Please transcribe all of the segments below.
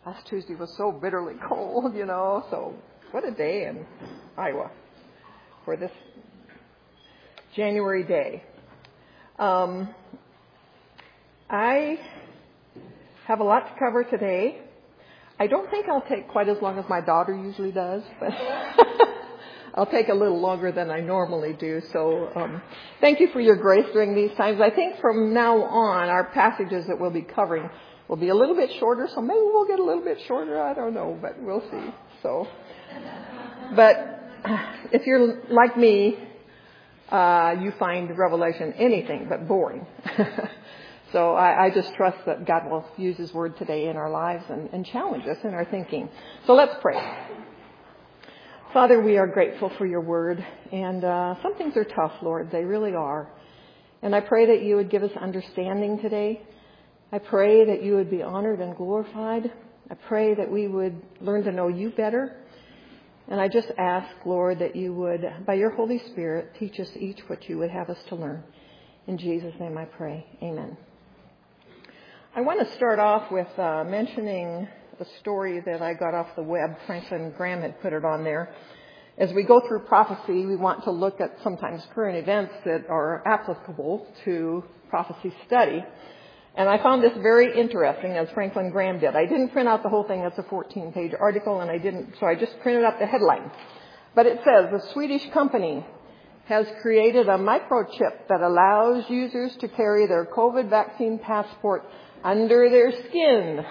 Last Tuesday was so bitterly cold, so what a day in Iowa for this January day. I have a lot to cover today. I don't think I'll take quite as long as my daughter usually does, but I'll take a little longer than I normally do. So thank you for your grace during these times. I think from now on, our passages that we'll be covering will be a little bit shorter, so maybe we'll get a little bit shorter. I don't know, but we'll see. But if you're like me, you find Revelation anything but boring. So I just trust that God will use His Word today in our lives and challenge us in our thinking. So let's pray. Father, we are grateful for your Word, and some things are tough, Lord. They really are. And I pray that you would give us understanding today. I pray that you would be honored and glorified. I pray that we would learn to know you better. And I just ask, Lord, that you would, by your Holy Spirit, teach us each what you would have us to learn. In Jesus' name I pray. Amen. I want to start off with mentioning a story that I got off the web. Franklin Graham had put it on there. As we go through prophecy, we want to look at sometimes current events that are applicable to prophecy study. And I found this very interesting, as Franklin Graham did. I didn't print out the whole thing. That's a 14-page article, so I just printed out the headline. But it says, a Swedish company has created a microchip that allows users to carry their COVID vaccine passport under their skin.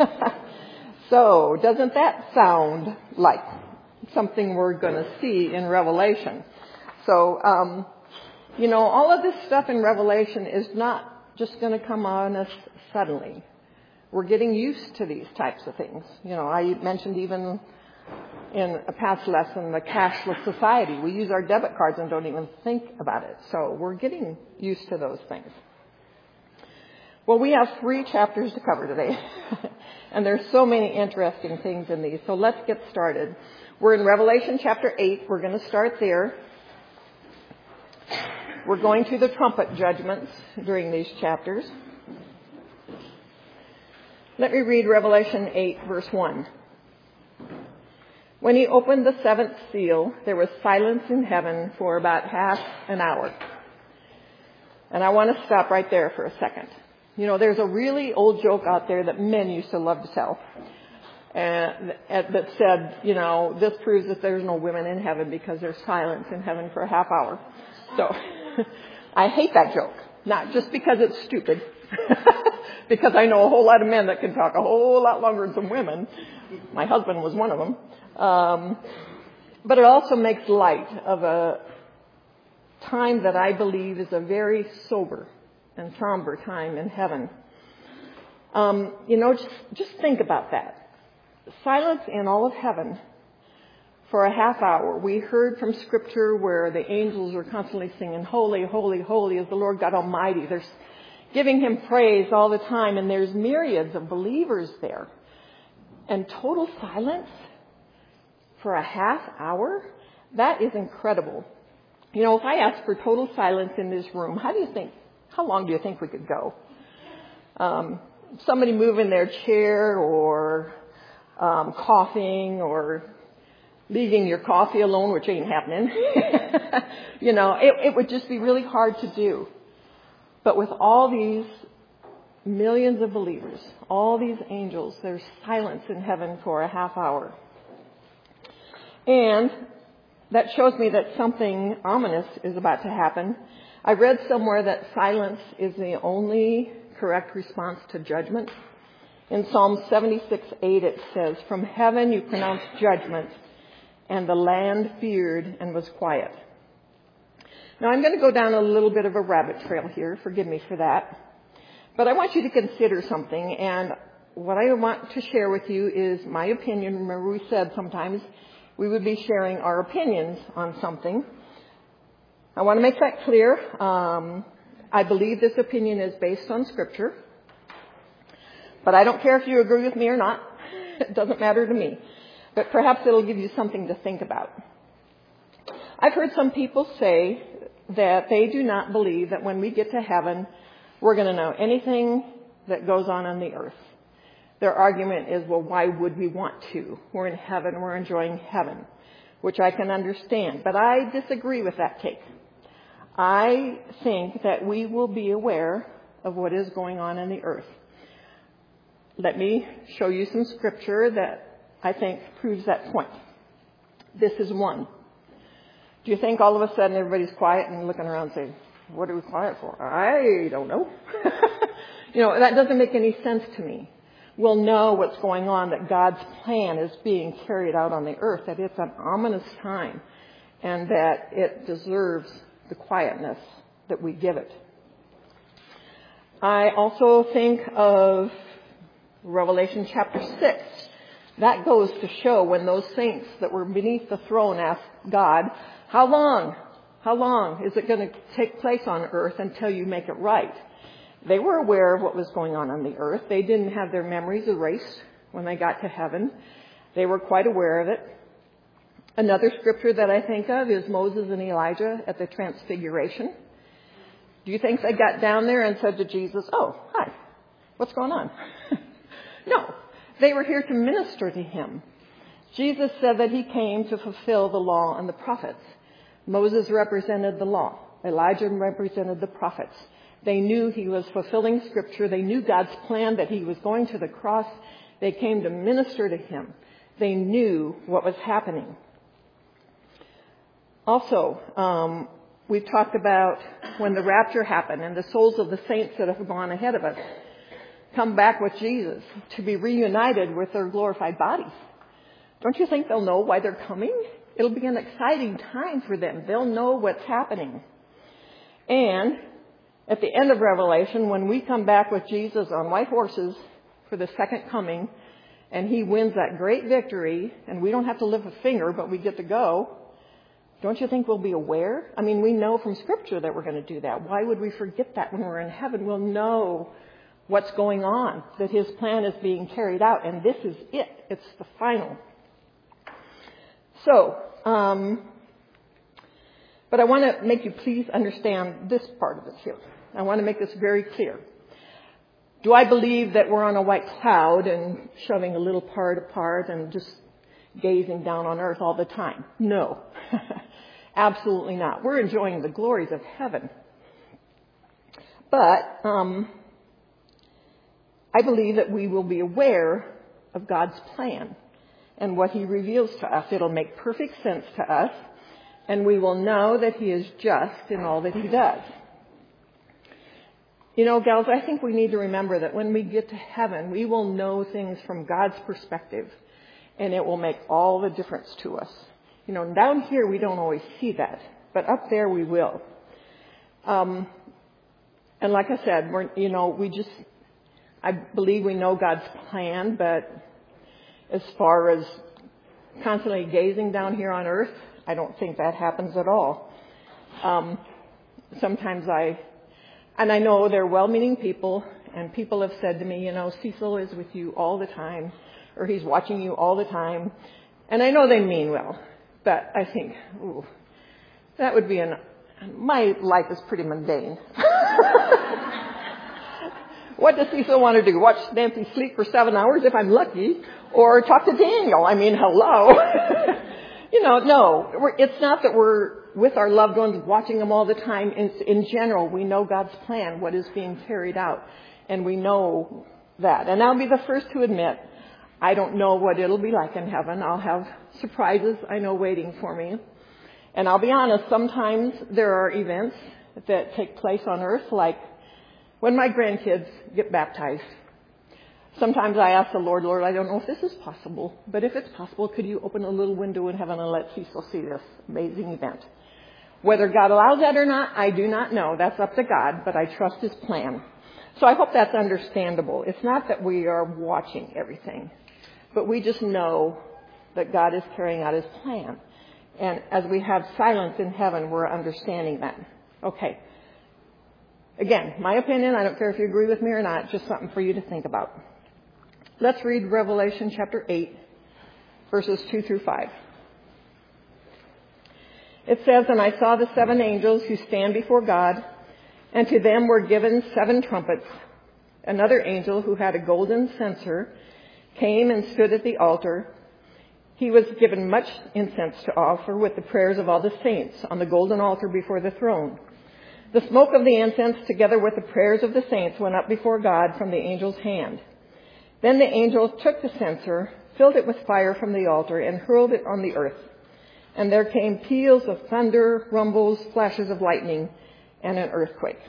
So, doesn't that sound like something we're going to see in Revelation? So, all of this stuff in Revelation is not just going to come on us suddenly. We're getting used to these types of things. I mentioned even in a past lesson the cashless society. We use our debit cards and don't even think about it. So we're getting used to those things. Well, we have 3 chapters to cover today. And there's so many interesting things in these. So let's get started. We're in Revelation chapter 8. We're going to start there. We're going through the trumpet judgments during these chapters. Let me read Revelation 8, verse 1. When he opened the 7th seal, there was silence in heaven for about half an hour. And I want to stop right there for a second. There's a really old joke out there that men used to love to tell. That said, this proves that there's no women in heaven because there's silence in heaven for a half hour. So I hate that joke, not just because it's stupid, because I know a whole lot of men that can talk a whole lot longer than women. My husband was one of them. But it also makes light of a time that I believe is a very sober and somber time in heaven. Just think about that. Silence in all of heaven for a half hour. We heard from Scripture where the angels were constantly singing, holy, holy, holy is the Lord God Almighty. They're giving Him praise all the time, and there's myriads of believers there. And total silence for a half hour? That is incredible. If I asked for total silence in this room, how long do you think we could go? Somebody moving their chair or coughing or leaving your coffee alone, which ain't happening. It would just be really hard to do. But with all these millions of believers, all these angels, there's silence in heaven for a half hour. And that shows me that something ominous is about to happen. I read somewhere that silence is the only correct response to judgment. In Psalm 76:8 it says, from heaven you pronounced judgment, and the land feared and was quiet. Now I'm going to go down a little bit of a rabbit trail here. Forgive me for that. But I want you to consider something. And what I want to share with you is my opinion. Remember we said sometimes we would be sharing our opinions on something. I want to make that clear. I believe this opinion is based on Scripture. But I don't care if you agree with me or not. It doesn't matter to me. But perhaps it'll give you something to think about. I've heard some people say that they do not believe that when we get to heaven, we're going to know anything that goes on the earth. Their argument is, well, why would we want to? We're in heaven. We're enjoying heaven, which I can understand. But I disagree with that take. I think that we will be aware of what is going on in the earth. Let me show you some scripture that I think proves that point. This is one. Do you think all of a sudden everybody's quiet and looking around saying, what are we quiet for? I don't know. That doesn't make any sense to me. We'll know what's going on, that God's plan is being carried out on the earth, that it's an ominous time, and that it deserves the quietness that we give it. I also think of Revelation chapter 6. That goes to show when those saints that were beneath the throne asked God, how long is it going to take place on earth until you make it right? They were aware of what was going on the earth. They didn't have their memories erased when they got to heaven. They were quite aware of it. Another scripture that I think of is Moses and Elijah at the Transfiguration. Do you think they got down there and said to Jesus, oh, hi, what's going on? No, they were here to minister to him. Jesus said that he came to fulfill the law and the prophets. Moses represented the law. Elijah represented the prophets. They knew he was fulfilling scripture. They knew God's plan, that he was going to the cross. They came to minister to him. They knew what was happening. Also, we've talked about when the rapture happened and the souls of the saints that have gone ahead of us come back with Jesus to be reunited with their glorified bodies. Don't you think they'll know why they're coming? It'll be an exciting time for them. They'll know what's happening. And at the end of Revelation, when we come back with Jesus on white horses for the second coming, and he wins that great victory, and we don't have to lift a finger, but we get to go, don't you think we'll be aware? I mean, we know from Scripture that we're going to do that. Why would we forget that when we're in heaven? We'll know what's going on, that his plan is being carried out, and this is it. It's the final. So, but I want to make you please understand this part of it here. I want to make this very clear. Do I believe that we're on a white cloud and shoving a little part apart and just gazing down on earth all the time? No, absolutely not. We're enjoying the glories of heaven. But I believe that we will be aware of God's plan and what he reveals to us. It'll make perfect sense to us, and we will know that he is just in all that he does. Gals, I think we need to remember that when we get to heaven, we will know things from God's perspective, and it will make all the difference to us. Down here we don't always see that, but up there we will. And like I said, I believe we know God's plan, but as far as constantly gazing down here on earth, I don't think that happens at all. Sometimes I know they're well-meaning people, and people have said to me, Cecil is with you all the time, or he's watching you all the time. And I know they mean well, but I think, that would be my life is pretty mundane. What does Cecil want to do? Watch Nancy sleep for 7 hours if I'm lucky, or talk to Daniel? I mean, hello. No, it's not that we're with our loved ones watching them all the time. In general, we know God's plan, what is being carried out, and we know that. And I'll be the first to admit, I don't know what it'll be like in heaven. I'll have surprises, I know, waiting for me. And I'll be honest, sometimes there are events that take place on earth, like when my grandkids get baptized. Sometimes I ask the Lord, I don't know if this is possible, but if it's possible, could you open a little window in heaven and let Cecil see this amazing event? Whether God allows that or not, I do not know. That's up to God, but I trust his plan. So I hope that's understandable. It's not that we are watching everything, but we just know that God is carrying out his plan. And as we have silence in heaven, we're understanding that. Okay. Again, my opinion, I don't care if you agree with me or not, just something for you to think about. Let's read Revelation chapter 8, verses 2 through 5. It says, "And I saw the 7 angels who stand before God, and to them were given 7 trumpets. Another angel who had a golden censer came and stood at the altar. He was given much incense to offer with the prayers of all the saints on the golden altar before the throne. The smoke of the incense, together with the prayers of the saints, went up before God from the angel's hand. Then the angel took the censer, filled it with fire from the altar, and hurled it on the earth. And there came peals of thunder, rumbles, flashes of lightning, and an earthquake.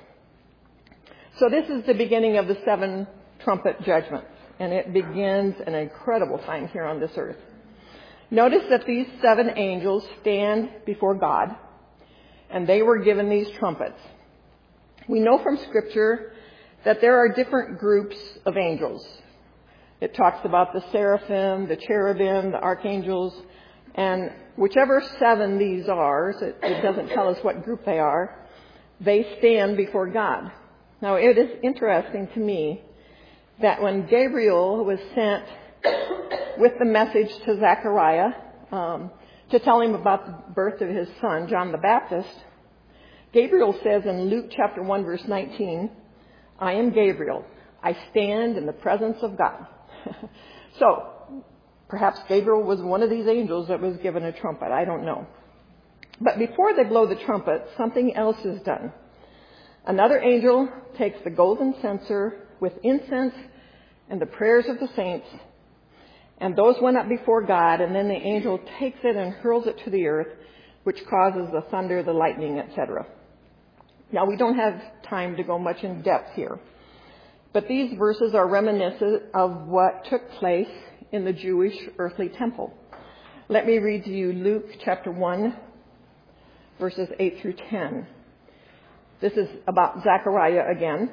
So this is the beginning of the 7 trumpet judgments, and it begins an incredible time here on this earth. Notice that these 7 angels stand before God, and they were given these trumpets. We know from Scripture that there are different groups of angels. It talks about the seraphim, the cherubim, the archangels, and whichever 7 these are, it doesn't tell us what group they are, they stand before God. Now, it is interesting to me that when Gabriel was sent with the message to Zechariah to tell him about the birth of his son, John the Baptist, Gabriel says in Luke chapter 1, verse 19, "I am Gabriel. I stand in the presence of God." So, perhaps Gabriel was one of these angels that was given a trumpet. I don't know. But before they blow the trumpet, something else is done. Another angel takes the golden censer with incense and the prayers of the saints, and those went up before God, and then the angel takes it and hurls it to the earth, which causes the thunder, the lightning, etc. Now, we don't have time to go much in depth here, but these verses are reminiscent of what took place in the Jewish earthly temple. Let me read to you Luke chapter 1, verses 8 through 10. This is about Zechariah again.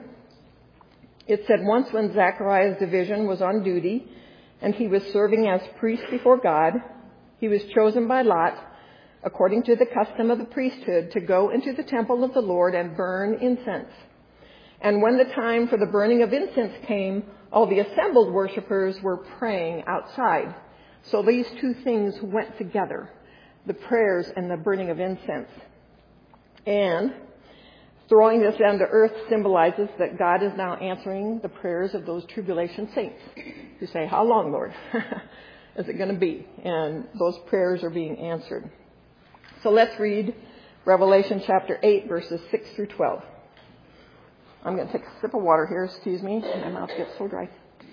It said, "Once when Zechariah's division was on duty and he was serving as priest before God, he was chosen by lot, according to the custom of the priesthood, to go into the temple of the Lord and burn incense. And when the time for the burning of incense came, all the assembled worshipers were praying outside." So these 2 things went together, the prayers and the burning of incense. And throwing this down to earth symbolizes that God is now answering the prayers of those tribulation saints who say, "How long, Lord, is it going to be?" And those prayers are being answered. So let's read Revelation chapter 8, verses 6 through 12. I'm going to take a sip of water here. Excuse me. My mouth gets so dry.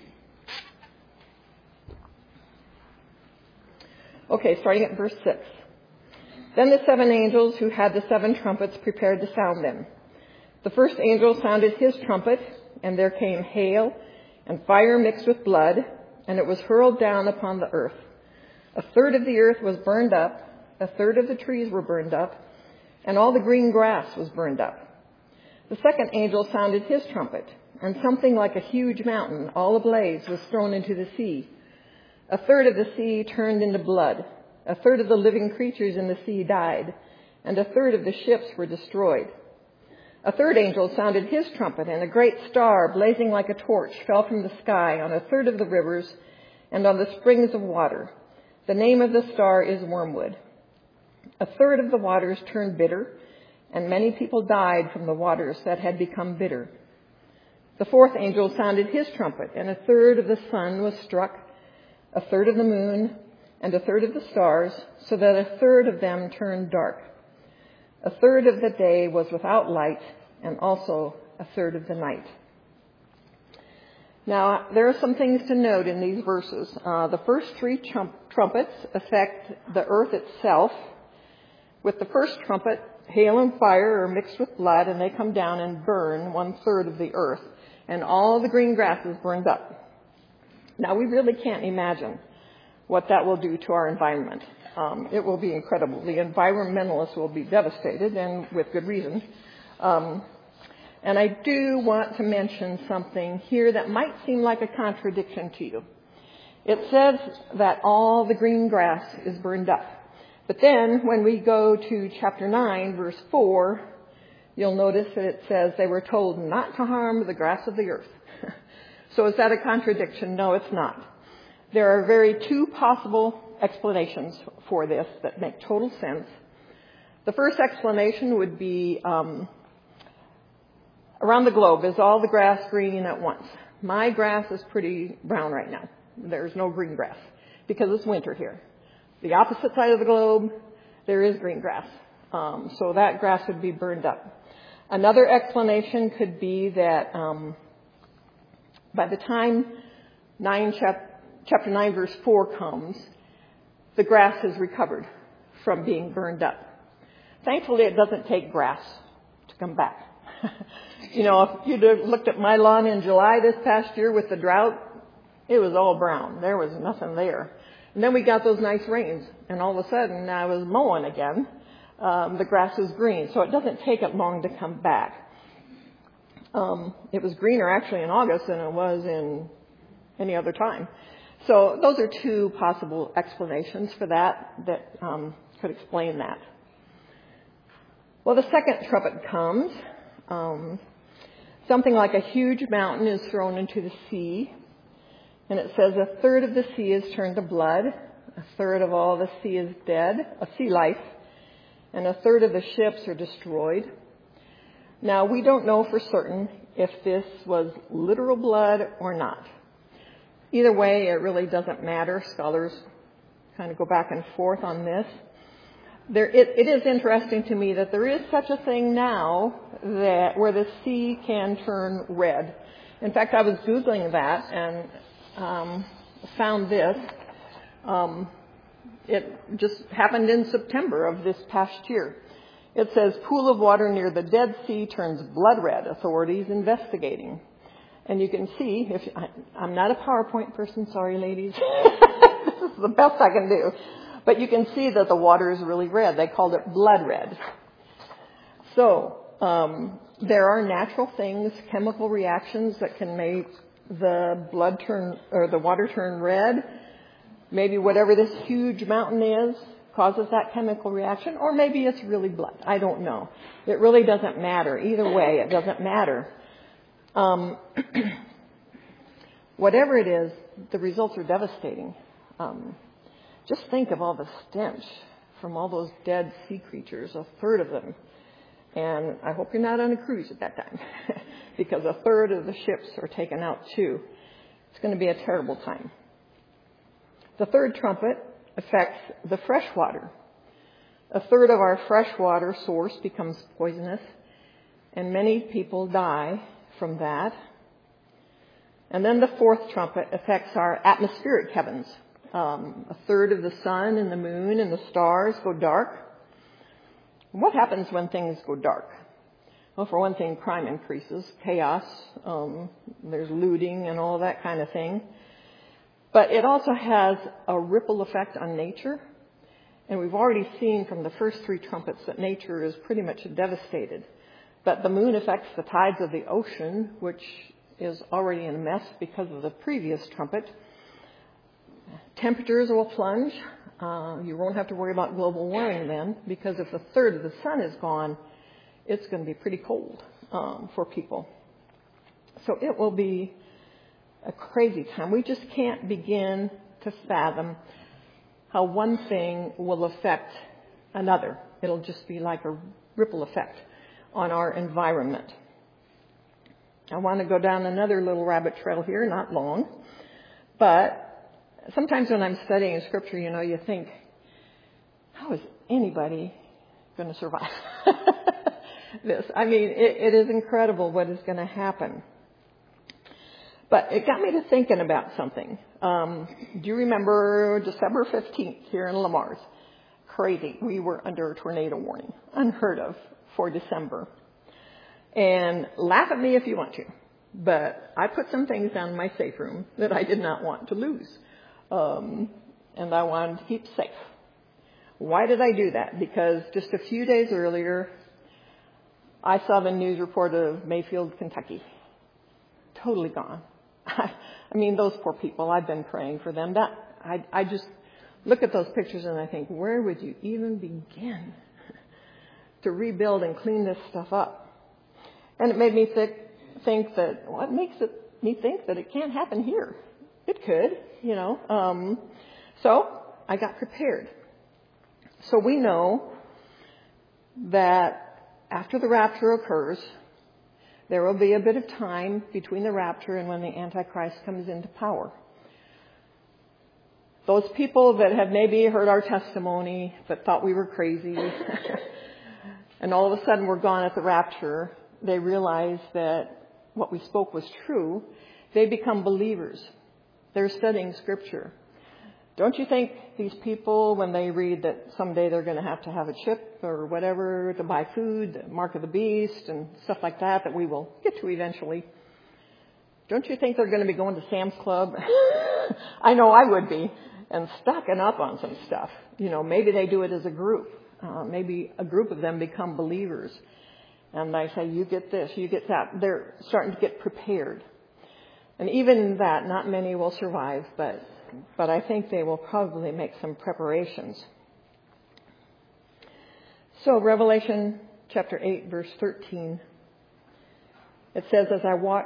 Okay, starting at verse 6. "Then the 7 angels who had the 7 trumpets prepared to sound them. The first angel sounded his trumpet, and there came hail and fire mixed with blood, and it was hurled down upon the earth. A third of the earth was burned up, a third of the trees were burned up, and all the green grass was burned up. The second angel sounded his trumpet, and something like a huge mountain, all ablaze, was thrown into the sea. A third of the sea turned into blood. A third of the living creatures in the sea died, and a third of the ships were destroyed. A third angel sounded his trumpet, and a great star, blazing like a torch, fell from the sky on a third of the rivers and on the springs of water. The name of the star is Wormwood. A third of the waters turned bitter, and many people died from the waters that had become bitter. The fourth angel sounded his trumpet, and a third of the sun was struck, a third of the moon, and a third of the stars, so that a third of them turned dark. A third of the day was without light, and also a third of the night." Now, there are some things to note in these verses. The first 3 trumpets affect the earth itself. With the first trumpet, hail and fire are mixed with blood, and they come down and burn 1/3 of the earth, and all the green grass is burned up. Now, we really can't imagine what that will do to our environment. It will be incredible. The environmentalists will be devastated, and with good reason. And I do want to mention something here that might seem like a contradiction to you. It says that all the green grass is burned up. But then when we go to chapter 9, verse 4, you'll notice that it says they were told not to harm the grass of the earth. So is that a contradiction? No, it's not. There are 2 possible explanations for this that make total sense. The first explanation would be around the globe, is all the grass green at once? My grass is pretty brown right now. there's no green grass because it's winter here. The opposite side of the globe, there is green grass. So that grass would be burned up. Another explanation could be that by the time chapter 9, verse 4 comes, the grass is recovered from being burned up. Thankfully, it doesn't take grass to come back. If you'd have looked at my lawn in July this past year with the drought, it was all brown. There was nothing there. And then we got those nice rains, and all of a sudden I was mowing again. The grass is green, so it doesn't take it long to come back. It was greener actually in August than it was in any other time. So those are two possible explanations for that could explain that. Well, the second trumpet comes. Something like a huge mountain is thrown into the sea. And it says a third of the sea is turned to blood. A third of all the sea is dead, a sea life. And a third of the ships are destroyed. Now, we don't know for certain if this was literal blood or not. Either way, it really doesn't matter. Scholars kind of go back and forth on this. It is interesting to me that there is such a thing now where the sea can turn red. In fact, I was Googling that and found this. It just happened in September of this past year. It says, pool of water near the Dead Sea turns blood red. Authorities investigating. And you can see, I'm not a PowerPoint person, sorry ladies. This is the best I can do. But you can see that the water is really red. They called it blood red. So, there are natural things, chemical reactions that can make the water turn red. Maybe whatever this huge mountain is causes that chemical reaction, or maybe it's really blood. I don't know. It really doesn't matter. Either way, it doesn't matter. Whatever it is, the results are devastating. Just think of all the stench from all those dead sea creatures, a third of them. And I hope you're not on a cruise at that time, because a third of the ships are taken out too. It's going to be a terrible time. The third trumpet affects the fresh water. A third of our fresh water source becomes poisonous, and many people die from that. And then the fourth trumpet affects our atmospheric heavens. A third of the sun and the moon and the stars go dark. What happens when things go dark? Well, for one thing, crime increases, chaos, there's looting and all that kind of thing. But it also has a ripple effect on nature. And we've already seen from the first three trumpets that nature is pretty much devastated. But the moon affects the tides of the ocean, which is already in a mess because of the previous trumpet. Temperatures will plunge. You won't have to worry about global warming then, because if a third of the sun is gone, it's going to be pretty cold for people. So it will be a crazy time. We just can't begin to fathom how one thing will affect another. It'll just be like a ripple effect on our environment. I want to go down another little rabbit trail here, not long, but sometimes when I'm studying Scripture, you think, how is anybody going to survive this? I mean, it is incredible what is going to happen. But it got me to thinking about something. Do you remember December 15th here in Lamars? Crazy. We were under a tornado warning. Unheard of for December. And laugh at me if you want to. But I put some things down in my safe room that I did not want to lose. And I wanted to keep safe. Why did I do that? Because just a few days earlier, I saw the news report of Mayfield, Kentucky. Totally gone. I mean, those poor people, I've been praying for them. I just look at those pictures and I think, where would you even begin to rebuild and clean this stuff up? And it made me think that, what makes me think that it can't happen here? It could, So I got prepared. So we know that after the rapture occurs, there will be a bit of time between the rapture and when the Antichrist comes into power. Those people that had maybe heard our testimony but thought we were crazy and all of a sudden were gone at the rapture, they realize that what we spoke was true. They become believers. They're studying Scripture. Don't you think these people, when they read that someday they're going to have a chip or whatever to buy food, the mark of the beast and stuff like that we will get to eventually, don't you think they're going to be going to Sam's Club? I know I would be, and stocking up on some stuff. Maybe they do it as a group. Maybe a group of them become believers. And they say, you get this, you get that. They're starting to get prepared. And even in that, not many will survive, but I think they will probably make some preparations. So Revelation chapter 8, verse 13, it says, as I watched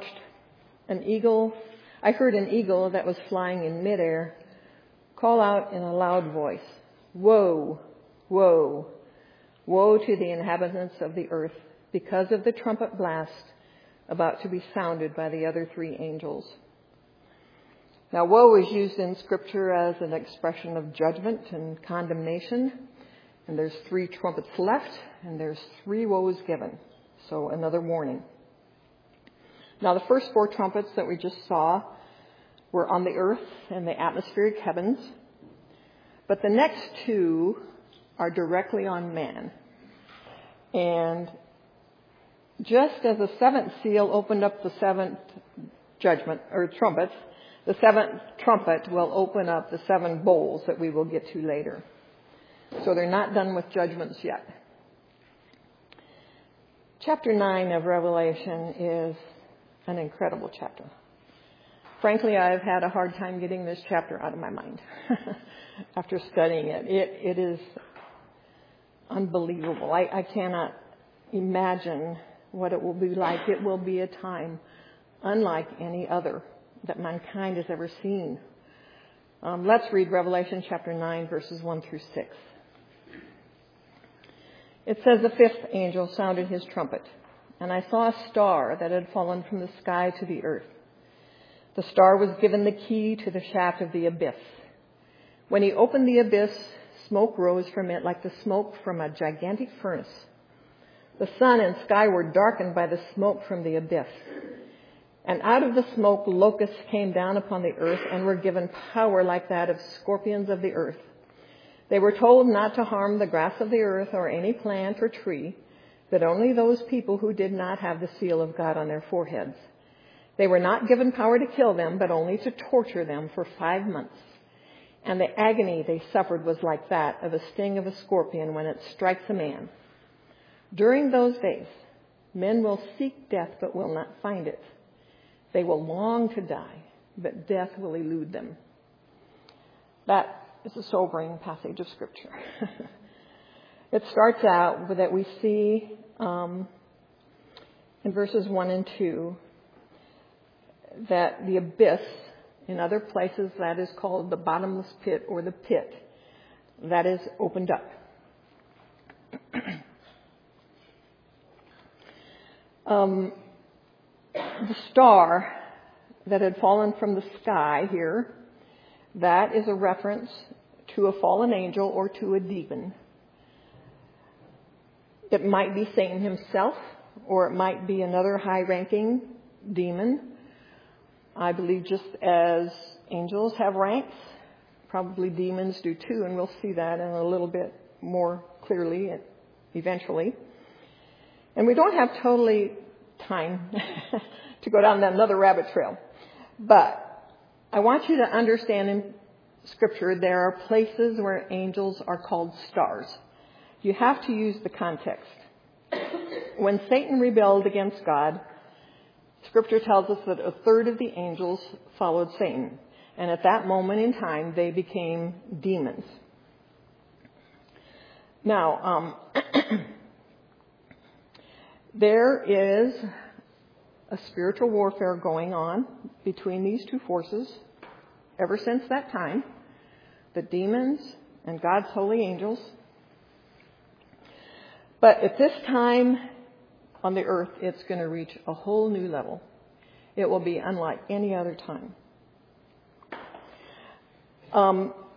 I heard an eagle that was flying in midair call out in a loud voice, woe, woe, woe to the inhabitants of the earth, because of the trumpet blast about to be sounded by the other three angels. Now, woe is used in Scripture as an expression of judgment and condemnation. And there's 3 trumpets left, and there's 3 woes given. So another warning. Now, the first 4 trumpets that we just saw were on the earth and the atmospheric heavens. But the next 2 are directly on man. And just as the 7th seal opened up the 7th judgment, or trumpet, the 7th trumpet will open up the 7 bowls that we will get to later. So they're not done with judgments yet. Chapter 9 of Revelation is an incredible chapter. Frankly, I've had a hard time getting this chapter out of my mind after studying it. It is unbelievable. I cannot imagine what it will be like. It will be a time unlike any other that mankind has ever seen. Let's read Revelation chapter 9, verses 1 through 6. It says, the 5th angel sounded his trumpet, and I saw a star that had fallen from the sky to the earth. The star was given the key to the shaft of the abyss. When he opened the abyss, smoke rose from it like the smoke from a gigantic furnace. The sun and sky were darkened by the smoke from the abyss. And out of the smoke, locusts came down upon the earth and were given power like that of scorpions of the earth. They were told not to harm the grass of the earth or any plant or tree, but only those people who did not have the seal of God on their foreheads. They were not given power to kill them, but only to torture them for 5 months. And the agony they suffered was like that of a sting of a scorpion when it strikes a man. During those days, men will seek death but will not find it. They will long to die, but death will elude them. That is a sobering passage of Scripture. It starts out with that we see in verses 1 and 2 that the abyss, in other places that is called the bottomless pit or the pit, that is opened up. The star that had fallen from the sky here, that is a reference to a fallen angel or to a demon. It might be Satan himself, or it might be another high-ranking demon. I believe just as angels have ranks, probably demons do too, and we'll see that in a little bit more clearly eventually. And we don't have totally time to go down another rabbit trail. But I want you to understand in Scripture there are places where angels are called stars. You have to use the context. When Satan rebelled against God, Scripture tells us that 1/3 of the angels followed Satan. And at that moment in time, they became demons. Now, there is a spiritual warfare going on between these two forces ever since that time, the demons and God's holy angels. But at this time on the earth, it's going to reach a whole new level. It will be unlike any other time.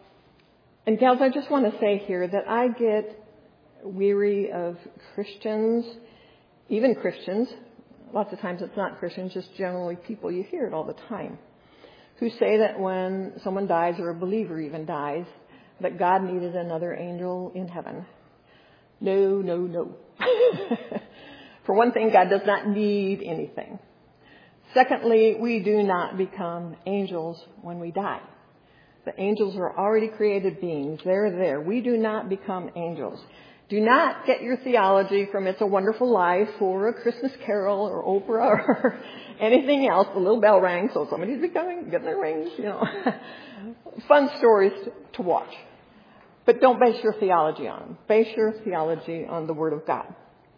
And gals, I just want to say here that I get weary of Christians, even Christians, lots of times it's not Christians, just generally people, you hear it all the time, who say that when someone dies or a believer even dies, that God needed another angel in heaven. No, no, no. For one thing, God does not need anything. Secondly, we do not become angels when we die. The angels are already created beings. They're there. We do not become angels. Do not get your theology from It's a Wonderful Life or A Christmas Carol or Oprah or anything else. The little bell rang, so somebody's becoming, getting their rings, Fun stories to watch. But don't base your theology on them. Base your theology on the Word of God.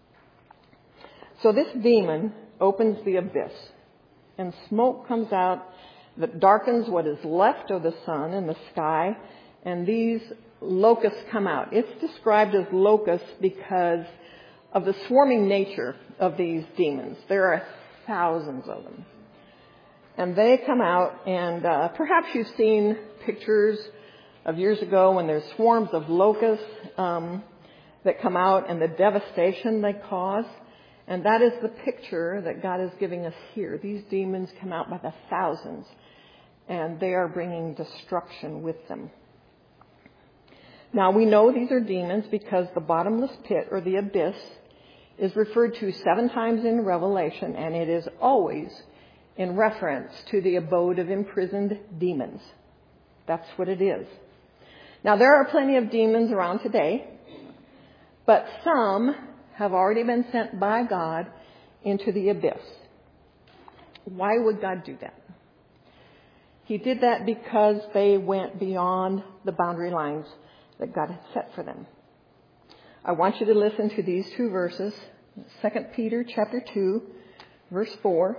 So this demon opens the abyss, and smoke comes out that darkens what is left of the sun and the sky, and these locusts come out. It's described as locusts because of the swarming nature of these demons. There are thousands of them. And they come out, and perhaps you've seen pictures of years ago when there's swarms of locusts that come out and the devastation they cause. And that is the picture that God is giving us here. These demons come out by the thousands, and they are bringing destruction with them. Now, we know these are demons because the bottomless pit, or the abyss, is referred to 7 times in Revelation, and it is always in reference to the abode of imprisoned demons. That's what it is. Now, there are plenty of demons around today, but some have already been sent by God into the abyss. Why would God do that? He did that because they went beyond the boundary lines that God had set for them. I want you to listen to these 2 verses. 2 Peter chapter 2, verse 4.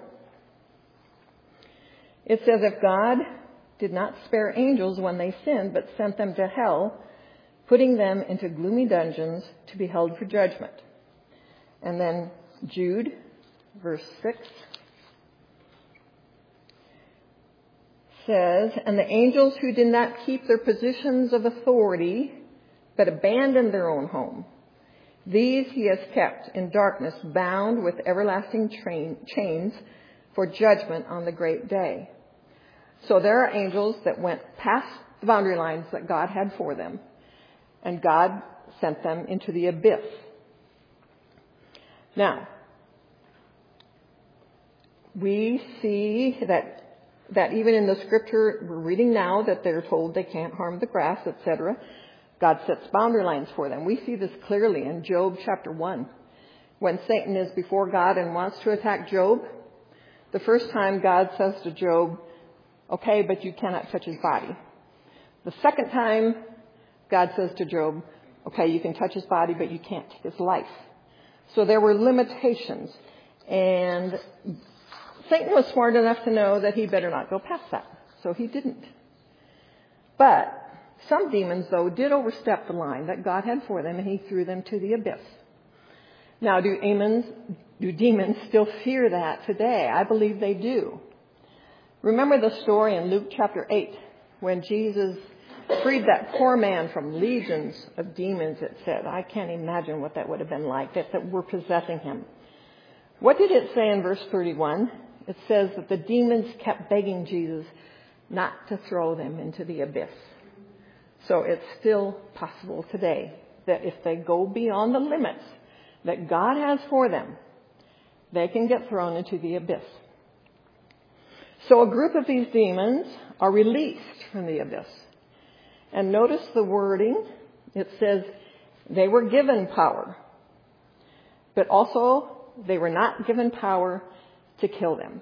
It says, if God did not spare angels when they sinned, but sent them to hell, putting them into gloomy dungeons to be held for judgment. And then Jude, verse 6, says, and the angels who did not keep their positions of authority, but abandoned their own home, these he has kept in darkness, bound with everlasting chains for judgment on the great day. So there are angels that went past the boundary lines that God had for them, and God sent them into the abyss. Now, we see that even in the scripture we're reading now that they're told they can't harm the grass, etc. God sets boundary lines for them. We see this clearly in Job chapter 1. When Satan is before God and wants to attack Job, the first time God says to Job, okay, but you cannot touch his body. The second time, God says to Job, okay, you can touch his body, but you can't take his life. So there were limitations. And Satan was smart enough to know that he better not go past that. So he didn't. But some demons, though, did overstep the line that God had for them, and he threw them to the abyss. Now, do demons still fear that today? I believe they do. Remember the story in Luke chapter 8 when Jesus freed that poor man from legions of demons, it said. I can't imagine what that would have been like, that were possessing him. What did it say in verse 31? It says that the demons kept begging Jesus not to throw them into the abyss. So it's still possible today that if they go beyond the limits that God has for them, they can get thrown into the abyss. So a group of these demons are released from the abyss. And notice the wording. It says they were given power, but also they were not given power to kill them.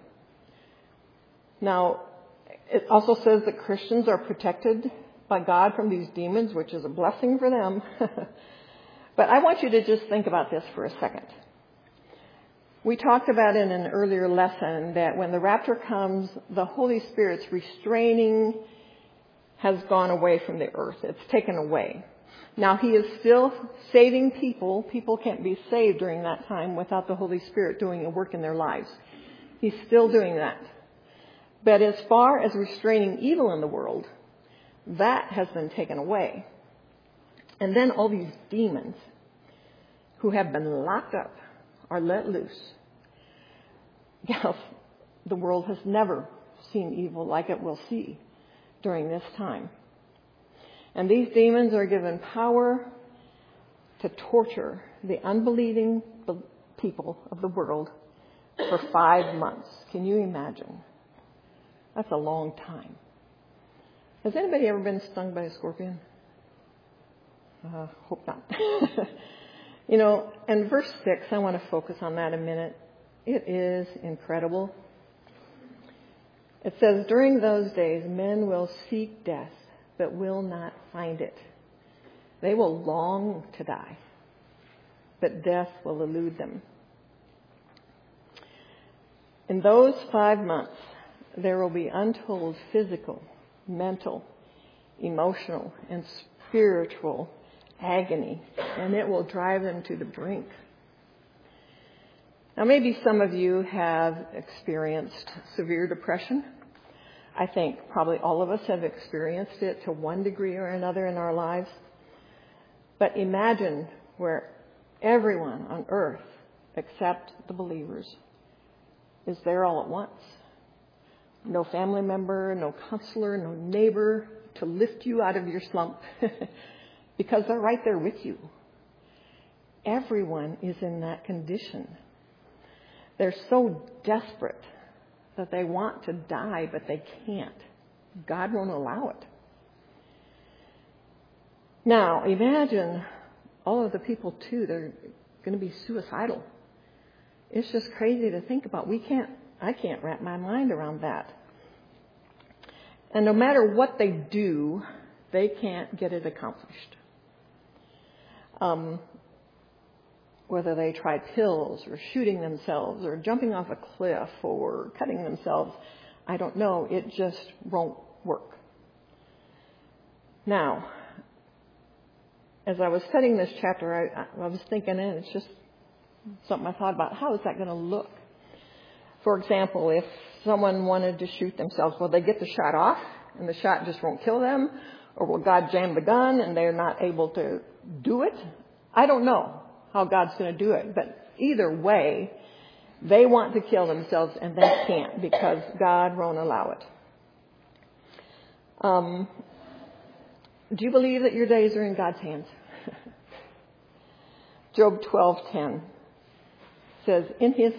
Now, it also says that Christians are protected by God from these demons, which is a blessing for them. But I want you to just think about this for a second. We talked about in an earlier lesson that when the rapture comes, the Holy Spirit's restraining has gone away from the earth. It's taken away. Now, he is still saving people. People can't be saved during that time without the Holy Spirit doing a work in their lives. He's still doing that. But as far as restraining evil in the world, That has been taken away. And then all these demons who have been locked up are let loose. Yes, the world has never seen evil like it will see during this time. And these demons are given power to torture the unbelieving people of the world for 5 months. Can you imagine? That's a long time. Has anybody ever been stung by a scorpion? Hope not. And verse 6, I want to focus on that a minute. It is incredible. It says, during those days, men will seek death, but will not find it. They will long to die, but death will elude them. In those 5 months, there will be untold physical, mental, emotional, and spiritual agony, and it will drive them to the brink. Now, maybe some of you have experienced severe depression. I think probably all of us have experienced it to one degree or another in our lives. But imagine where everyone on earth, except the believers, is there all at once. No family member, no counselor, no neighbor to lift you out of your slump because they're right there with you. Everyone is in that condition. They're so desperate that they want to die, but they can't. God won't allow it. Now, imagine all of the people, too, they're going to be suicidal. It's just crazy to think about. I can't wrap my mind around that. And no matter what they do, they can't get it accomplished. Whether they try pills or shooting themselves or jumping off a cliff or cutting themselves, I don't know. It just won't work. Now, as I was studying this chapter, I was thinking, and it's just something I thought about, how is that going to look? For example, if someone wanted to shoot themselves, will they get the shot off and the shot just won't kill them? Or will God jam the gun and they're not able to do it? I don't know how God's going to do it. But either way, they want to kill themselves and they can't because God won't allow it. Do you believe that your days are in God's hands? Job 12:10 says, in his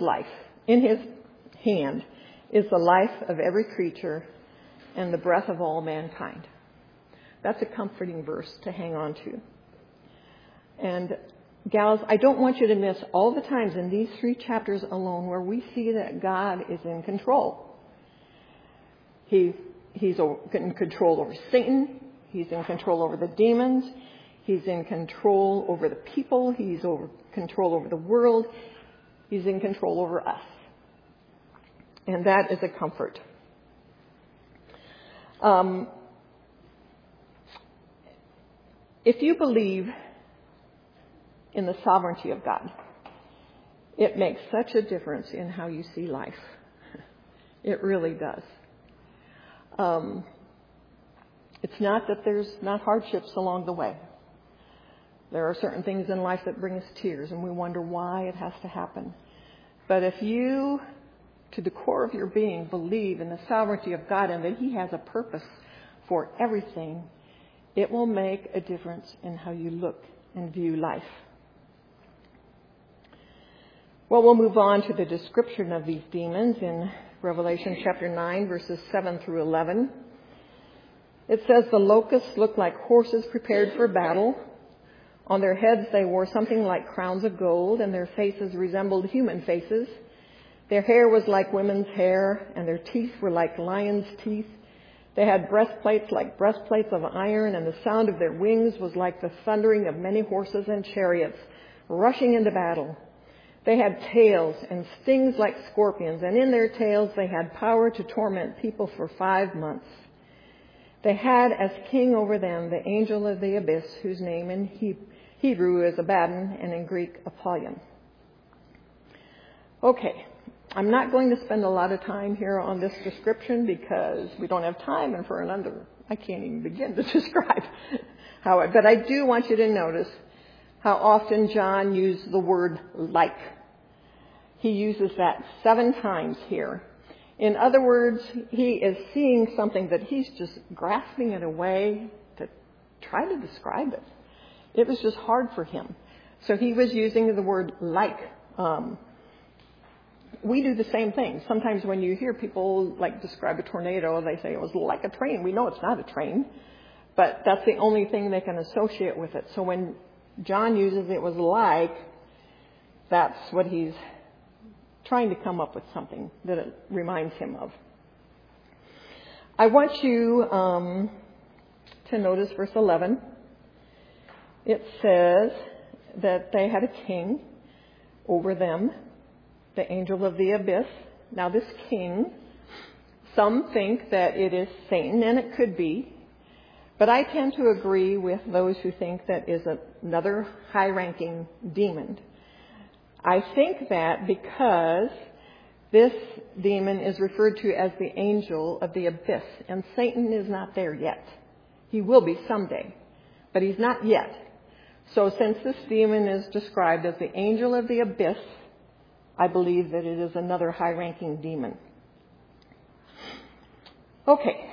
hand is the life of every creature and the breath of all mankind. That's a comforting verse to hang on to. And gals, I don't want you to miss all the times in these 3 chapters alone where we see that God is in control. He's in control over Satan. He's in control over the demons. He's in control over the people. He's in control over the world. He's in control over us. And that is a comfort. If you believe in the sovereignty of God, it makes such a difference in how you see life. It really does. It's not that there's not hardships along the way. There are certain things in life that bring us tears, and we wonder why it has to happen. But if you, to the core of your being, believe in the sovereignty of God and that He has a purpose for everything, it will make a difference in how you look and view life. Well, we'll move on to the description of these demons in Revelation chapter 9, verses 7 through 11. It says, the locusts looked like horses prepared for battle. On their heads they wore something like crowns of gold, and their faces resembled human faces. Their hair was like women's hair, and their teeth were like lions' teeth. They had breastplates like breastplates of iron, and the sound of their wings was like the thundering of many horses and chariots rushing into battle. They had tails and stings like scorpions, and in their tails they had power to torment people for 5 months. They had as king over them the angel of the abyss, whose name in Hebrew is Abaddon and in Greek Apollyon. Okay, I'm not going to spend a lot of time here on this description because we don't have time, and for I can't even begin to describe how but I do want you to notice how often John used the word like. He uses that 7 times here. In other words, he is seeing something that he's just grasping it away to try to describe it. It was just hard for him. So he was using the word like. We do the same thing. Sometimes when you hear people describe a tornado, they say it was like a train. We know it's not a train, but that's the only thing they can associate with it. So when John uses it was like, that's what he's trying to come up with, something that it reminds him of. I want you to notice verse 11. It says that they had a king over them, the angel of the abyss. Now this king, some think that it is Satan, and it could be, but I tend to agree with those who think that is another high-ranking demon. I think that because this demon is referred to as the angel of the abyss, and Satan is not there yet. He will be someday, but he's not yet. So since this demon is described as the angel of the abyss, I believe that it is another high-ranking demon. Okay.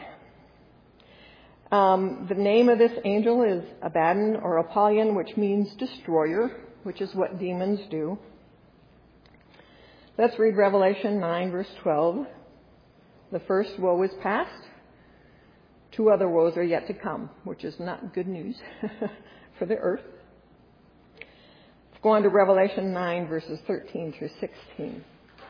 The name of this angel is Abaddon or Apollyon, which means destroyer, which is what demons do. Let's read Revelation 9, verse 12. The first woe is past. 2 other woes are yet to come, which is not good news for the earth. Let's go on to Revelation 9, verses 13 through 16.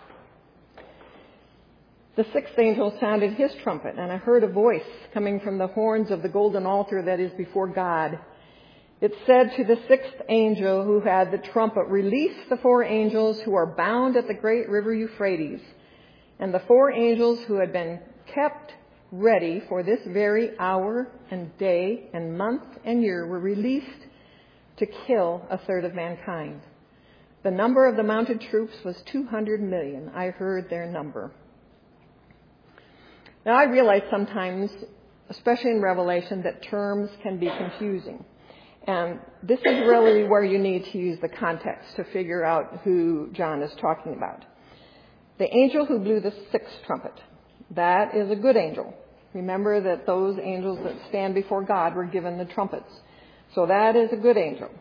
The 6th angel sounded his trumpet, and I heard a voice coming from the horns of the golden altar that is before God. It said to the 6th angel who had the trumpet, "Release the 4 angels who are bound at the great river Euphrates." And the 4 angels who had been kept ready for this very hour and day and month and year were released to kill 1/3 of mankind. The number of the mounted troops was 200 million. I heard their number. Now I realize sometimes, especially in Revelation, that terms can be confusing. And this is really where you need to use the context to figure out who John is talking about. The angel who blew the 6th trumpet, that is a good angel. Remember that those angels that stand before God were given the trumpets. So that is a good angel.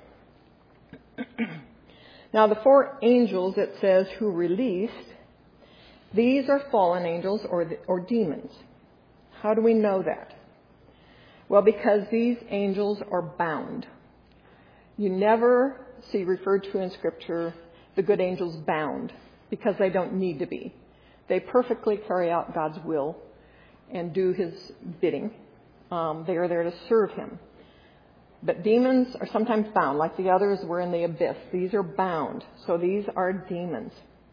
Now the 4 angels, it says, who released, these are fallen angels or demons. How do we know that? Well, because these angels are bound. You never see referred to in Scripture the good angels bound, because they don't need to be. They perfectly carry out God's will and do His bidding. They are there to serve Him. But demons are sometimes bound, like the others were in the abyss. These are bound, so these are demons.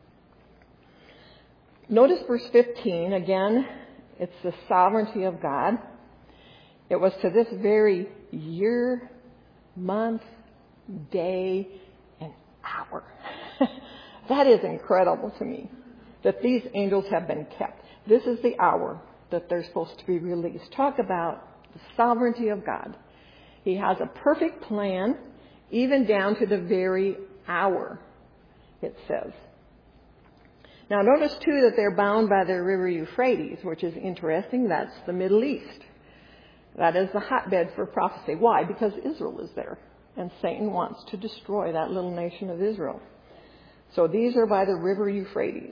Notice verse 15, again, it's the sovereignty of God. It was to this very year, month, day, and hour. That is incredible to me, that these angels have been kept. This is the hour that they're supposed to be released. Talk about the sovereignty of God. He has a perfect plan, even down to the very hour, it says. Now notice too that they're bound by the river Euphrates, which is interesting. That's the Middle East. That is the hotbed for prophecy. Why? Because Israel is there, and Satan wants to destroy that little nation of Israel. So these are by the river Euphrates.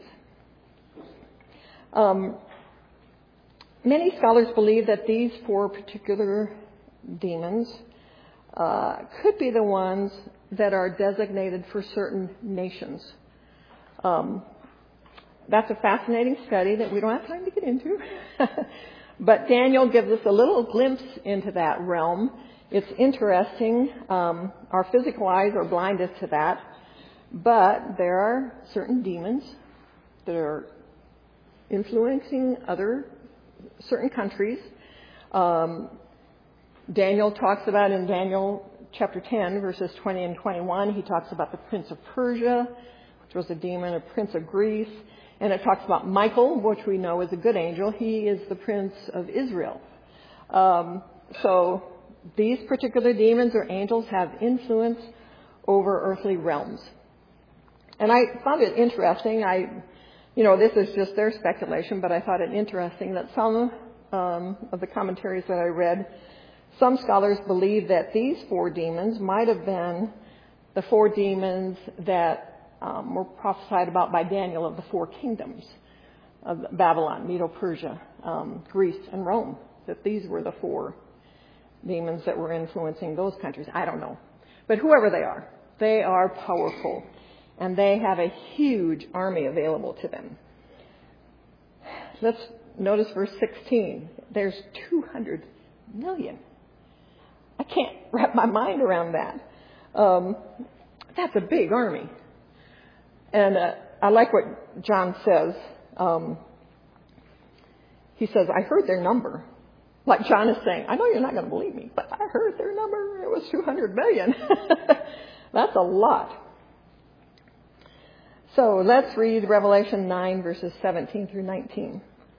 Many scholars believe that these 4 particular demons could be the ones that are designated for certain nations. That's a fascinating study that we don't have time to get into. But Daniel gives us a little glimpse into that realm. It's interesting. Our physical eyes are blinded to that. But there are certain demons that are influencing certain countries. Daniel talks about in Daniel chapter 10, verses 20 and 21, he talks about the prince of Persia, which was a demon, a prince of Greece. And it talks about Michael, which we know is a good angel. He is the prince of Israel. So these particular demons or angels have influence over earthly realms. And I found it interesting. This is just their speculation, but I thought it interesting that some of the commentaries that I read, some scholars believe that these 4 demons might have been the 4 demons that were prophesied about by Daniel of the 4 kingdoms of Babylon, Medo-Persia, Greece, and Rome, that these were the 4 demons that were influencing those countries. I don't know. But whoever they are powerful, and they have a huge army available to them. Let's notice verse 16. There's 200 million. I can't wrap my mind around that. That's a big army. And I like what John says. He says, I heard their number. Like John is saying, I know you're not going to believe me, but I heard their number. It was 200 million. That's a lot. So let's read Revelation 9, verses 17 through 19.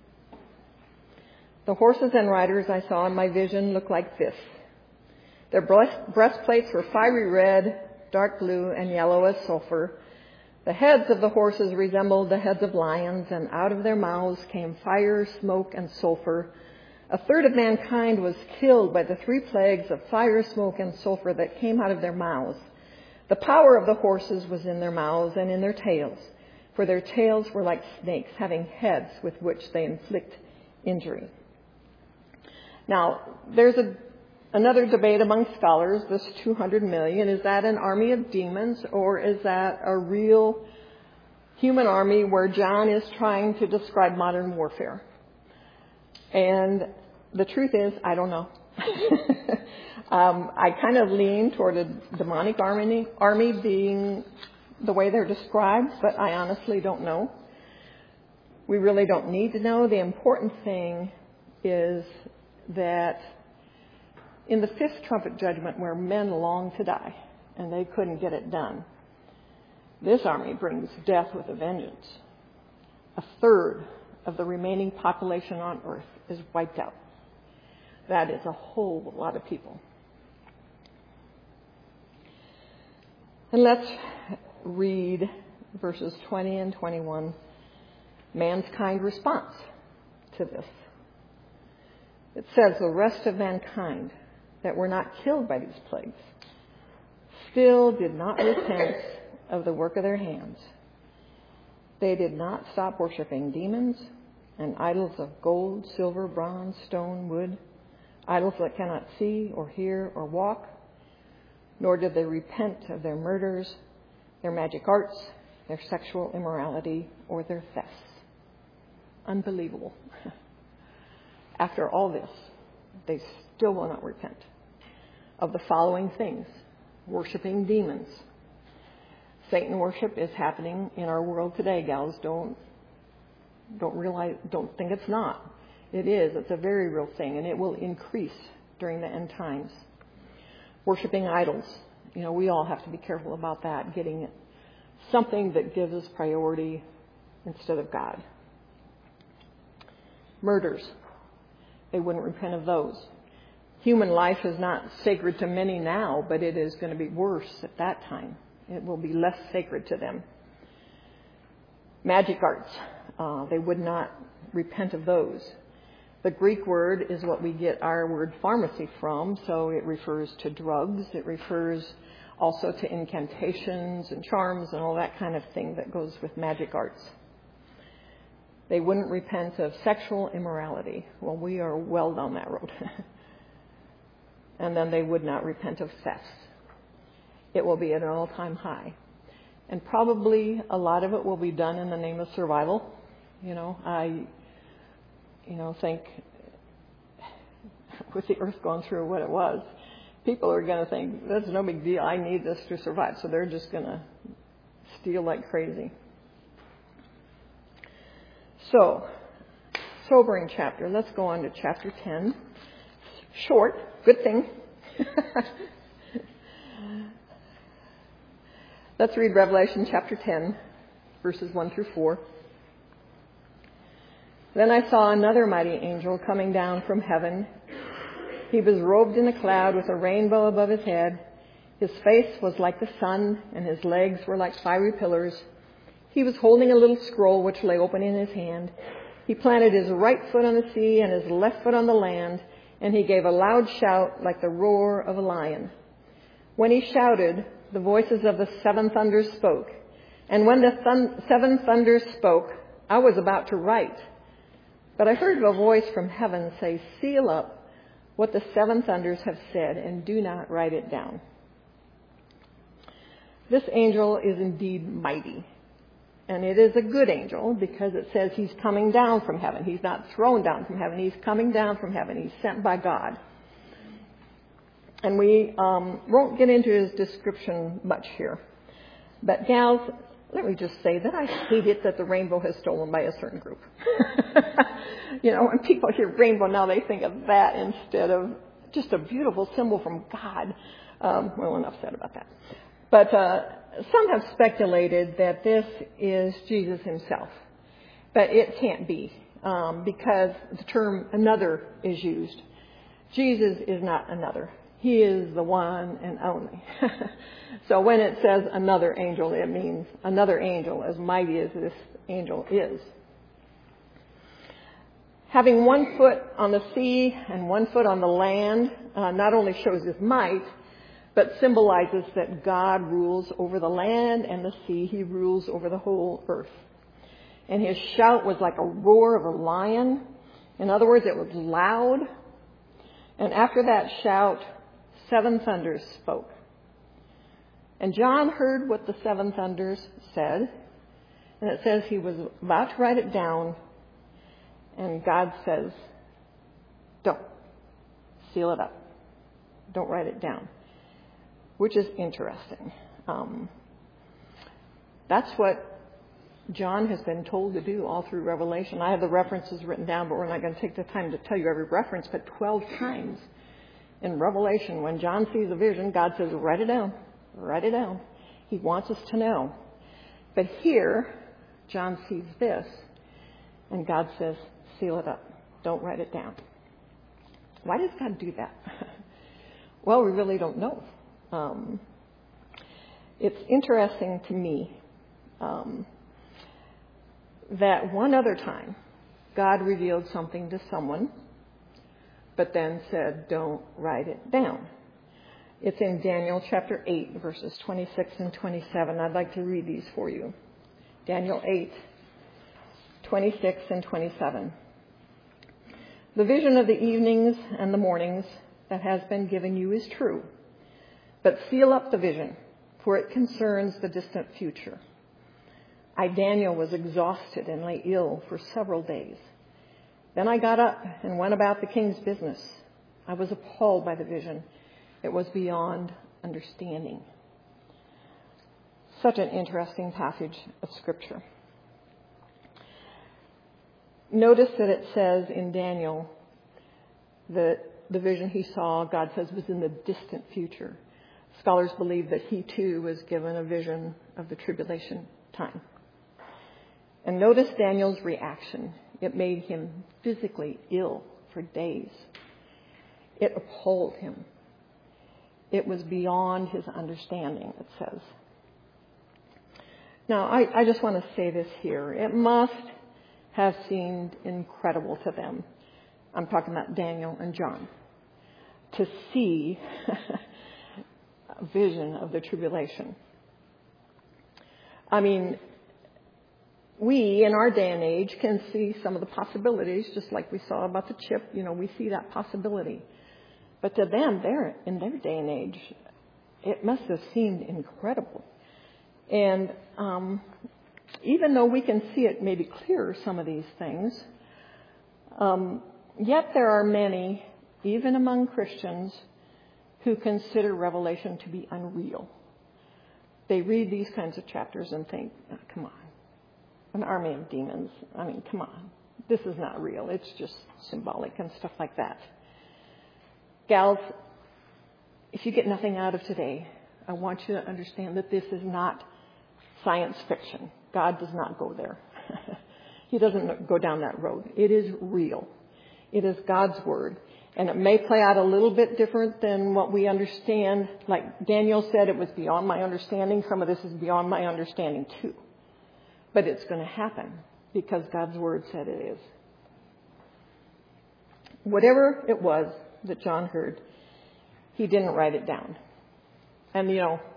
The horses and riders I saw in my vision looked like this. Their breastplates were fiery red, dark blue, and yellow as sulfur. The heads of the horses resembled the heads of lions, and out of their mouths came fire, smoke, and sulfur. A third of mankind was killed by the 3 plagues of fire, smoke, and sulfur that came out of their mouths. The power of the horses was in their mouths and in their tails, for their tails were like snakes, having heads with which they inflict injury. Now, there's another debate among scholars, this 200 million, is that an army of demons, or is that a real human army where John is trying to describe modern warfare? And the truth is, I don't know. I kind of lean toward a demonic army being the way they're described, but I honestly don't know. We really don't need to know. The important thing is that in the 5th trumpet judgment, where men long to die and they couldn't get it done, this army brings death with a vengeance. A third of the remaining population on earth is wiped out. That is a whole lot of people. And let's read verses 20 and 21, mankind's response to this. It says, the rest of mankind that were not killed by these plagues still did not repent of the work of their hands. They did not stop worshiping demons and idols of gold, silver, bronze, stone, wood, idols that cannot see or hear or walk, nor did they repent of their murders, their magic arts, their sexual immorality, or their thefts. Unbelievable. After all this, they still will not repent of the following things: worshiping demons. Satan worship is happening in our world today, gals. Don't think it's not. It is. It's a very real thing, and it will increase during the end times. Worshipping idols. We all have to be careful about that, getting something that gives us priority instead of God. Murders. They wouldn't repent of those. Human life is not sacred to many now, but it is going to be worse at that time. It will be less sacred to them. Magic arts. They would not repent of those. The Greek word is what we get our word pharmacy from, so it refers to drugs. It refers also to incantations and charms and all that kind of thing that goes with magic arts. They wouldn't repent of sexual immorality. Well, we are well down that road. And then they would not repent of thefts. It will be at an all-time high. And probably a lot of it will be done in the name of survival. I think with the earth going through what it was, people are going to think, that's no big deal. I need this to survive. So they're just going to steal like crazy. So, sobering chapter. Let's go on to chapter 10. Short. Good thing. Let's read Revelation chapter 10, verses 1 through 4. Then I saw another mighty angel coming down from heaven. He was robed in a cloud with a rainbow above his head. His face was like the sun, and his legs were like fiery pillars. He was holding a little scroll which lay open in his hand. He planted his right foot on the sea and his left foot on the land, and he gave a loud shout like the roar of a lion. When he shouted, the voices of the seven thunders spoke. And when the seven thunders spoke, I was about to write. But I heard a voice from heaven say, "Seal up what the seven thunders have said, and do not write it down." This angel is indeed mighty. And it is a good angel because it says he's coming down from heaven. He's not thrown down from heaven. He's coming down from heaven. He's sent by God. And we won't get into his description much here. But gals, let me just say that I hate it that the rainbow is stolen by a certain group. When people hear rainbow now, they think of that instead of just a beautiful symbol from God. Well, enough said about that. But some have speculated that this is Jesus himself. But it can't be because the term another is used. Jesus is not another. He is the one and only. So when it says another angel, it means another angel as mighty as this angel is. Having one foot on the sea and one foot on the land not only shows his might, but symbolizes that God rules over the land and the sea. He rules over the whole earth. And his shout was like a roar of a lion. In other words, it was loud. And after that shout, seven thunders spoke. And John heard what the seven thunders said. And it says he was about to write it down. And God says, don't. Seal it up. Don't write it down. Which is interesting. That's what John has been told to do all through Revelation. I have the references written down, but we're not going to take the time to tell you every reference, but 12 times in Revelation, when John sees a vision, God says, write it down. Write it down. He wants us to know. But here, John sees this, and God says, seal it up. Don't write it down. Why does God do that? Well, we really don't know. It's interesting to me that one other time God revealed something to someone, but then said, don't write it down. It's in Daniel chapter 8, verses 26 and 27. I'd like to read these for you. Daniel 8, 26 and 27. The vision of the evenings and the mornings that has been given you is true. But seal up the vision, for it concerns the distant future. I, Daniel, was exhausted and lay ill for several days. Then I got up and went about the king's business. I was appalled by the vision. It was beyond understanding. Such an interesting passage of Scripture. Notice that it says in Daniel that the vision he saw, God says, was in the distant future. Scholars believe that he too was given a vision of the tribulation time. And notice Daniel's reaction. It made him physically ill for days. It appalled him. It was beyond his understanding, it says. Now, I just want to say this here. It must have seemed incredible to them. I'm talking about Daniel and John. To see a vision of the tribulation. I mean, we, in our day and age, can see some of the possibilities, just like we saw about the chip. We see that possibility. But to them, in their day and age, it must have seemed incredible. And even though we can see it maybe clearer, some of these things, yet there are many, even among Christians, who consider Revelation to be unreal. They read these kinds of chapters and think, oh, come on, an army of demons. I mean, come on, this is not real. It's just symbolic and stuff like that. Gals, if you get nothing out of today, I want you to understand that this is not science fiction. God does not go there. He doesn't go down that road. It is real. It is God's word. And it may play out a little bit different than what we understand. Like Daniel said, it was beyond my understanding. Some of this is beyond my understanding too. But it's going to happen because God's Word said it is. Whatever it was that John heard, he didn't write it down. And,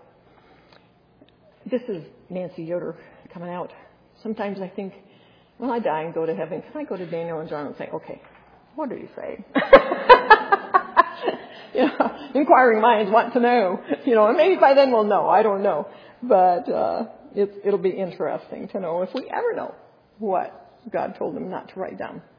this is Nancy Yoder coming out. Sometimes I think, when I die and go to heaven, can I go to Daniel and John and say, okay, what did he say? Inquiring minds want to know. And maybe by then we'll know. I don't know. But it'll be interesting to know if we ever know what God told him not to write down.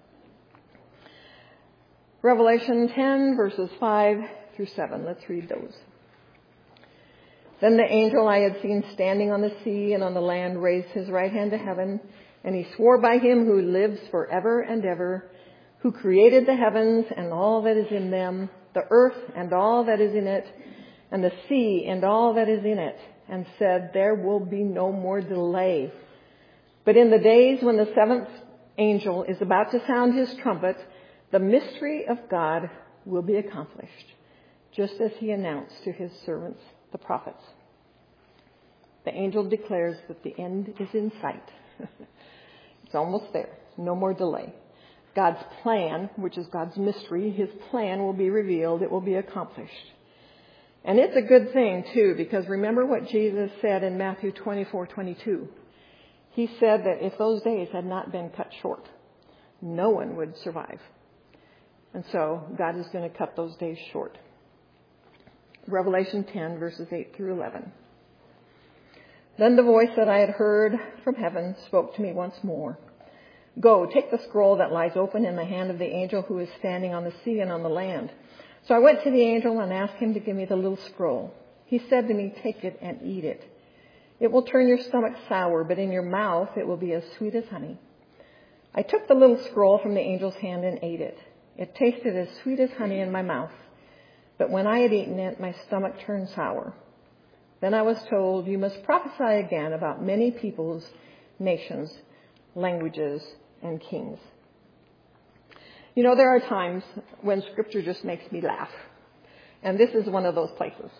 Revelation 10, verses 5 through 7. Let's read those. Then the angel I had seen standing on the sea and on the land raised his right hand to heaven, and he swore by him who lives forever and ever, who created the heavens and all that is in them, the earth and all that is in it, and the sea and all that is in it, and said, there will be no more delay. But in the days when the seventh angel is about to sound his trumpet, the mystery of God will be accomplished, just as he announced to his servants, the prophets. The angel declares that the end is in sight. It's almost there. No more delay. God's plan, which is God's mystery, his plan will be revealed. It will be accomplished. And it's a good thing, too, because remember what Jesus said in Matthew 24:22. He said that if those days had not been cut short, no one would survive. And so God is going to cut those days short. Revelation 10, verses 8 through 11. Then the voice that I had heard from heaven spoke to me once more. Go, take the scroll that lies open in the hand of the angel who is standing on the sea and on the land. So I went to the angel and asked him to give me the little scroll. He said to me, take it and eat it. It will turn your stomach sour, but in your mouth it will be as sweet as honey. I took the little scroll from the angel's hand and ate it. It tasted as sweet as honey in my mouth. But when I had eaten it, my stomach turned sour. Then I was told, you must prophesy again about many peoples, nations, languages, and kings. There are times when Scripture just makes me laugh. And this is one of those places.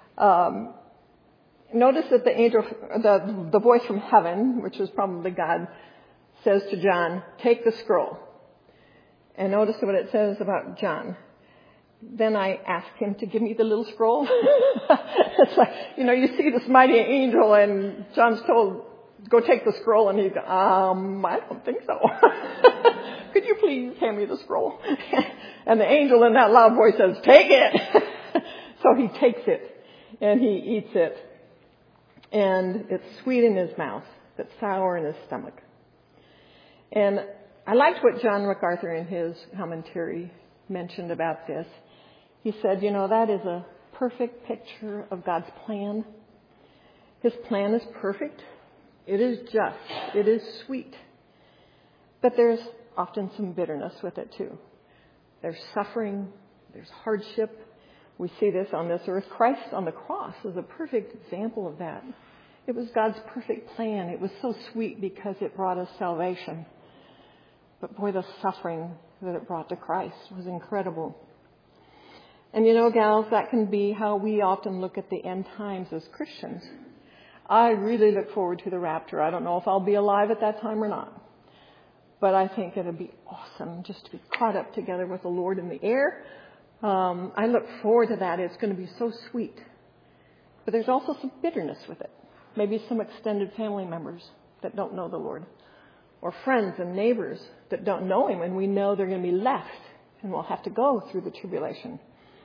Notice that the angel, the voice from heaven, which was probably God, says to John, take the scroll. And notice what it says about John. Then I asked him to give me the little scroll. It's like, you see this mighty angel and John's told, go take the scroll. And he goes, I don't think so. Could you please hand me the scroll? And the angel in that loud voice says, take it. So he takes it and he eats it. And it's sweet in his mouth, but sour in his stomach. And I liked what John MacArthur in his commentary mentioned about this. He said, that is a perfect picture of God's plan. His plan is perfect. It is just. It is sweet. But there's often some bitterness with it too. There's suffering. There's hardship. We see this on this earth. Christ on the cross is a perfect example of that. It was God's perfect plan. It was so sweet because it brought us salvation. But boy, the suffering that it brought to Christ was incredible. And gals, that can be how we often look at the end times as Christians. I really look forward to the rapture. I don't know if I'll be alive at that time or not. But I think it'll be awesome just to be caught up together with the Lord in the air. I look forward to that. It's going to be so sweet. But there's also some bitterness with it. Maybe some extended family members that don't know the Lord. Or friends and neighbors that don't know Him, and we know they're going to be left and we'll have to go through the tribulation.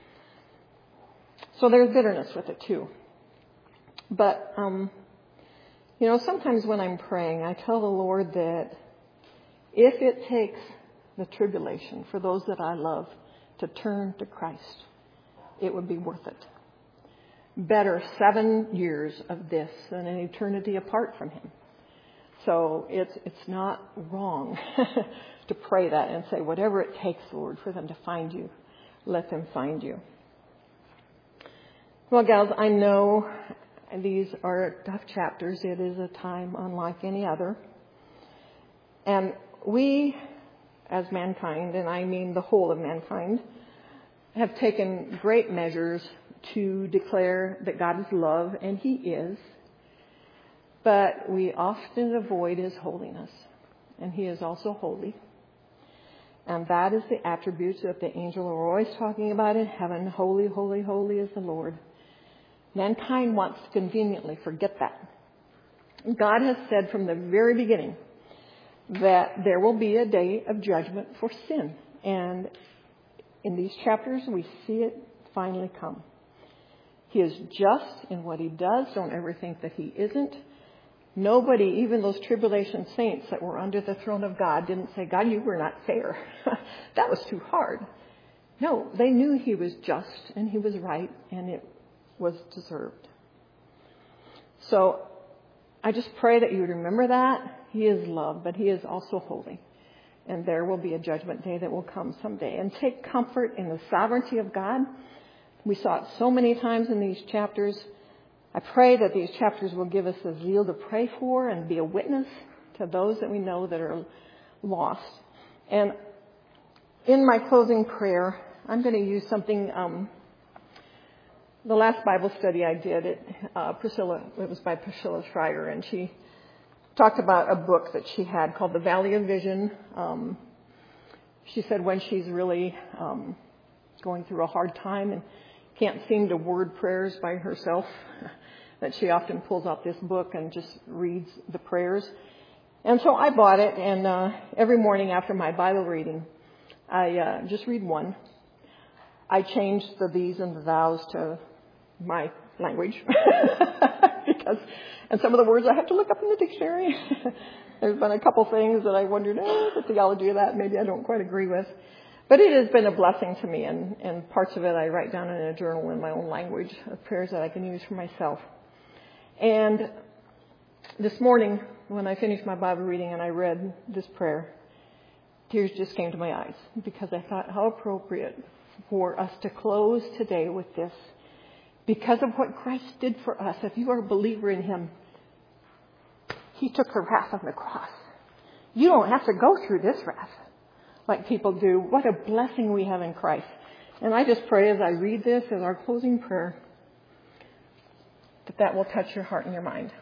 So there's bitterness with it too. But, sometimes when I'm praying, I tell the Lord that if it takes the tribulation for those that I love to turn to Christ, it would be worth it. Better 7 years of this than an eternity apart from Him. So it's not wrong to pray that and say, whatever it takes, Lord, for them to find you, let them find you. Well, gals, I know these are tough chapters. It is a time unlike any other. And we, as mankind, and I mean the whole of mankind, have taken great measures to declare that God is love, and He is. But we often avoid His holiness, and He is also holy. And that is the attributes that the angels are always talking about in heaven. Holy, holy, holy is the Lord. Mankind wants to conveniently forget that. God has said from the very beginning that there will be a day of judgment for sin. And in these chapters, we see it finally come. He is just in what He does. Don't ever think that He isn't. Nobody, even those tribulation saints that were under the throne of God, didn't say, God, you were not fair. That was too hard. No, they knew He was just and He was right and it was deserved. So I just pray that you would remember that. He is love, but He is also holy. And there will be a judgment day that will come someday. And take comfort in the sovereignty of God. We saw it so many times in these chapters. I pray that these chapters will give us the zeal to pray for and be a witness to those that we know that are lost. And in my closing prayer, I'm going to use something, the last Bible study I did, it was by Priscilla Schreier, and she talked about a book that she had called The Valley of Vision. She said when she's really going through a hard time and can't seem to word prayers by herself, that she often pulls out this book and just reads the prayers. And so I bought it, and every morning after my Bible reading, I just read one. I changed the these and the thous to my language and some of the words I have to look up in the dictionary. There's been a couple things that I wondered, the theology of that maybe I don't quite agree with. But it has been a blessing to me, and parts of it I write down in a journal in my own language of prayers that I can use for myself. And this morning, when I finished my Bible reading and I read this prayer, tears just came to my eyes because I thought how appropriate for us to close today with this. Because of what Christ did for us, if you are a believer in Him, He took the wrath on the cross. You don't have to go through this wrath like people do. What a blessing we have in Christ. And I just pray as I read this as our closing prayer, that will touch your heart and your mind.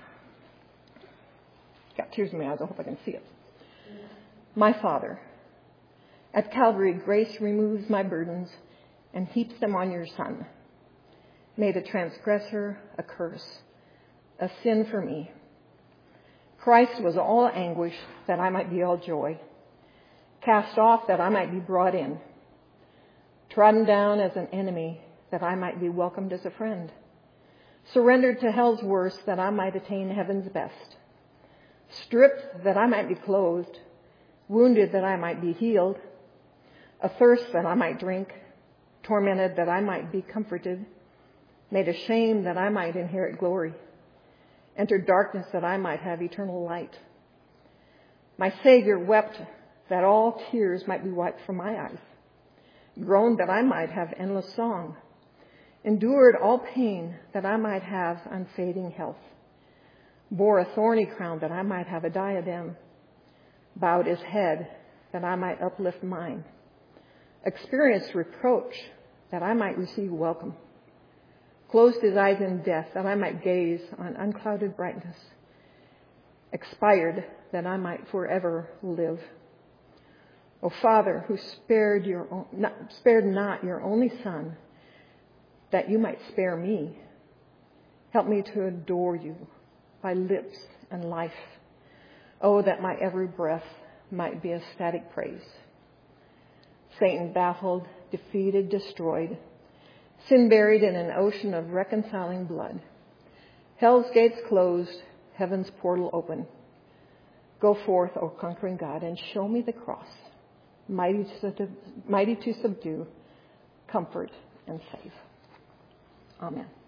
Got tears in my eyes. I hope I can see it. My Father, at Calvary, grace removes my burdens and heaps them on your Son. Made a transgressor a curse, a sin for me. Christ was all anguish that I might be all joy. Cast off that I might be brought in. Trodden down as an enemy that I might be welcomed as a friend. Surrendered to hell's worst that I might attain heaven's best. Stripped that I might be clothed. Wounded that I might be healed. Athirst that I might drink. Tormented that I might be comforted. Made ashamed that I might inherit glory. Entered darkness that I might have eternal light. My Savior wept that all tears might be wiped from my eyes. Groaned that I might have endless song. Endured all pain that I might have unfading health. Bore a thorny crown that I might have a diadem. Bowed His head that I might uplift mine. Experienced reproach that I might receive welcome. Closed His eyes in death that I might gaze on unclouded brightness. Expired that I might forever live. O Father, who spared not your only Son, that you might spare me, help me to adore you by lips and life. Oh, that my every breath might be ecstatic praise. Satan baffled, defeated, destroyed, sin buried in an ocean of reconciling blood. Hell's gates closed, heaven's portal open. Go forth, O conquering God, and show me the cross, mighty to subdue, comfort, and save. Amen.